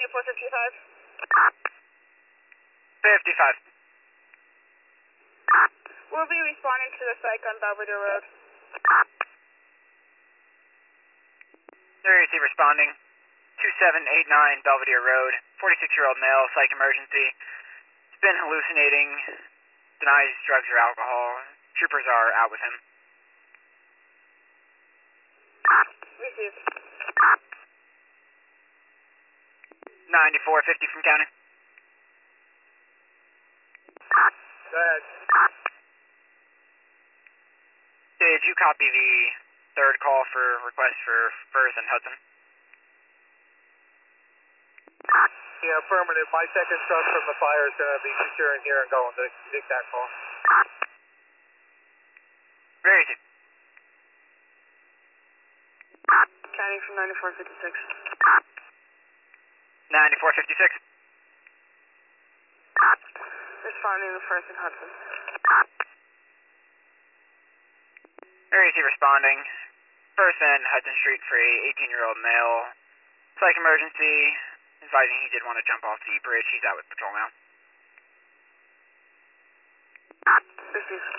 9455. 55. We'll be responding to the psych on Belvedere Road. 30 responding. 2789 Belvedere Road. 46-year-old male, psych emergency. He's been hallucinating. Denies drugs or alcohol. Troopers are out with him. Received. 9450 from county. Go ahead. Did you copy the third call for request for Firth and Hudson? Yeah, affirmative. My second truck from the fire is going to be securing here and going to take that call. Where is it? County from 9456. 9456. Responding to Firth and Hudson. Where is he responding? Firth and Hudson Street for a 18-year-old male. Psych emergency. Advising he did want to jump off the bridge. He's out with patrol now. Received.